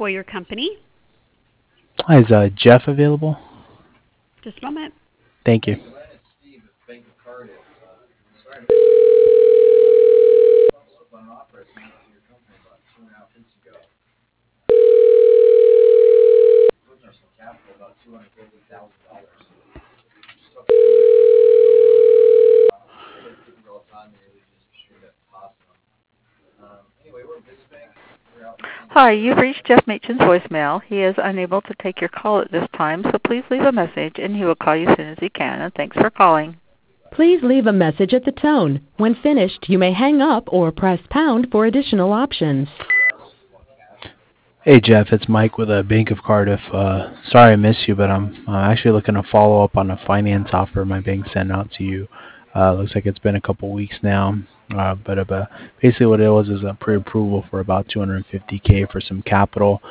for your company. Hi, is Jeff available? Just a moment. Thank you. Hi, you've reached Jeff Machen's voicemail. He is unable to take your call at this time, so please leave a message and he will call you as soon as he can. And thanks for calling. Please leave a message at the tone. When finished, you may hang up or press pound for additional options. Hey, Jeff, it's Mike with Bank of Cardiff. Sorry I missed you, but I'm actually looking to follow up on a finance offer my bank sent out to you. Looks like it's been a couple weeks now. But basically what it was is a pre-approval for about $250K for some capital.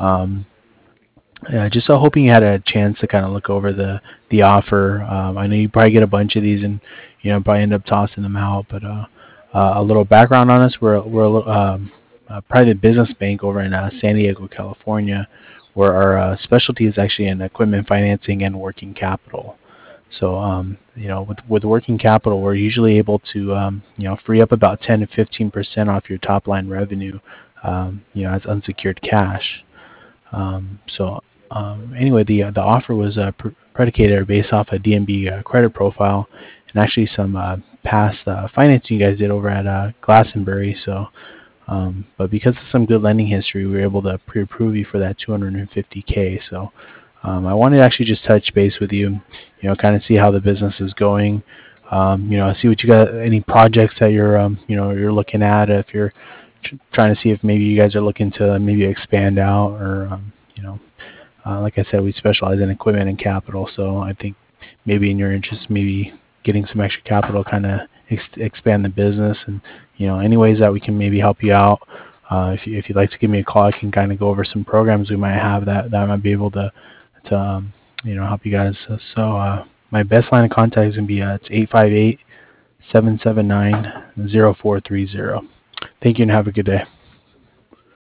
Just hoping you had a chance to kind of look over the offer. I know you probably get a bunch of these and probably end up tossing them out. But a little background on us: we're a private business bank over in San Diego, California, where our specialty is actually in equipment financing and working capital. So with working capital, we're usually able to free up about 10 to 15% off your top line revenue, as unsecured cash. Anyway, the offer was predicated or based off a DNB credit profile and actually some past financing you guys did over at Glastonbury. But because of some good lending history, we were able to pre-approve you for that $250K. So I wanted to actually just touch base with you, kind of see how the business is going. See what you got, any projects that you're looking at. If you're trying to see if maybe you guys are looking to maybe expand out, or like I said, we specialize in equipment and capital. So I think maybe in your interest, maybe getting some extra capital, kind of expand the business, and any ways that we can maybe help you out. If you'd like to give me a call, I can kind of go over some programs we might have that might be able to help you guys. So my best line of contact is gonna be it's 858-779-0430. Thank you and have a good day.